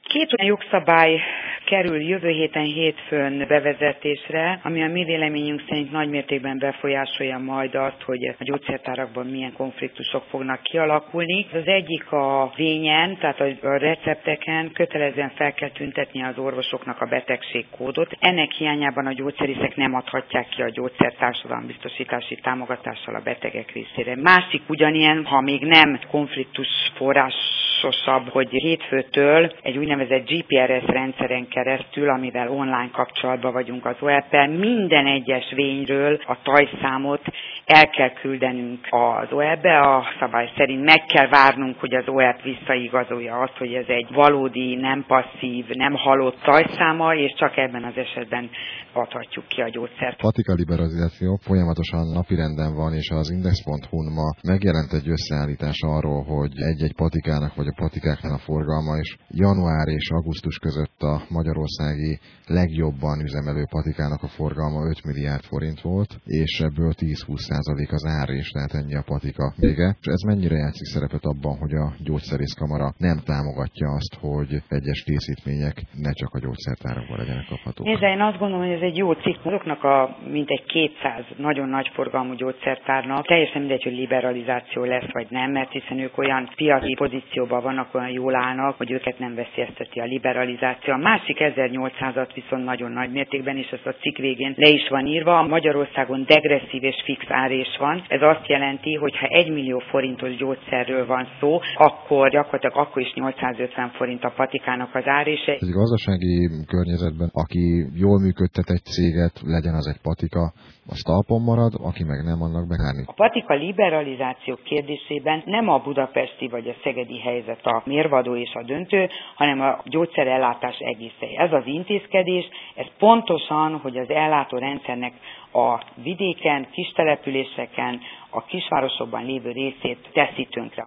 Két olyan jogszabály kerül jövő héten hétfőn bevezetésre, ami a mi véleményünk szerint nagymértékben befolyásolja majd azt, hogy a gyógyszertárakban milyen konfliktusok fognak kialakulni. Az egyik a vényen, tehát a recepteken kötelezően fel kell tüntetni az orvosoknak a betegségkódot. Ennek hiányában a gyógyszerészek nem adhatják ki a gyógyszert társadalombiztosítási támogatással a betegek részére. Másik ugyanilyen, ha még nem konfliktus forrásosabb, hogy hétfőtől egy úgynevezett GPRS rendszeren keresztül, amivel online kapcsolatban vagyunk az OEP-el, minden egyes vényről a tajszámot el kell küldenünk az OEP-be, a szabály szerint meg kell várnunk, hogy az OEP visszaigazolja azt, hogy ez egy valódi, nem passzív, nem halott tajszáma, és csak ebben az esetben adhatjuk ki a gyógyszert. Patika liberalizáció folyamatosan napirenden van, és az Index.hu-n ma megjelent egy összeállítás arról, hogy egy-egy patikának vagy a patikáknál a forgalma, és január és augusztus között a magyarországi legjobban üzemelő patikának a forgalma 5 milliárd forint volt, és ebből 10-20% az árrés, tehát ennyi a patika vége. És ez mennyire játszik szerepet abban, hogy a gyógyszerészkamara nem támogatja azt, hogy egyes készítmények ne csak a gyógyszertárakban legyenek kaphatók? Nézd, én azt gondolom, hogy ez egy jó cikk. Azoknak a mintegy 200 nagyon nagy forgalmú gyógyszertárnak teljesen mindegy, hogy liberalizáció lesz vagy nem, mert hiszen ők olyan piaci pozícióban vannak, olyan jól állnak, hogy őket nem veszélyezteti a liberalizáció. A másik 1800-at viszont nagyon nagy mértékben, és ezt a cikk végén le is van írva, Magyarországon degresszív és fix árés van. Ez azt jelenti, hogy ha 1 millió forintos gyógyszerről van szó, akkor gyakorlatilag akkor is 850 forint a patikának az árése. Egy gazdasági környezetben, aki jól működtet egy céget, legyen az egy patika, az talpon marad, aki meg nem, annak behárni. A patika liberalizáció kérdésében nem a budapesti vagy a szegedi helyzet a mérvadó és a döntő, hanem a gyógyszerellátás egésze. Ez az intézkedés, ez pontosan, hogy az ellátórendszernek a vidéken, kistelepüléseken, a kisvárosokban lévő részét teszi tönkre.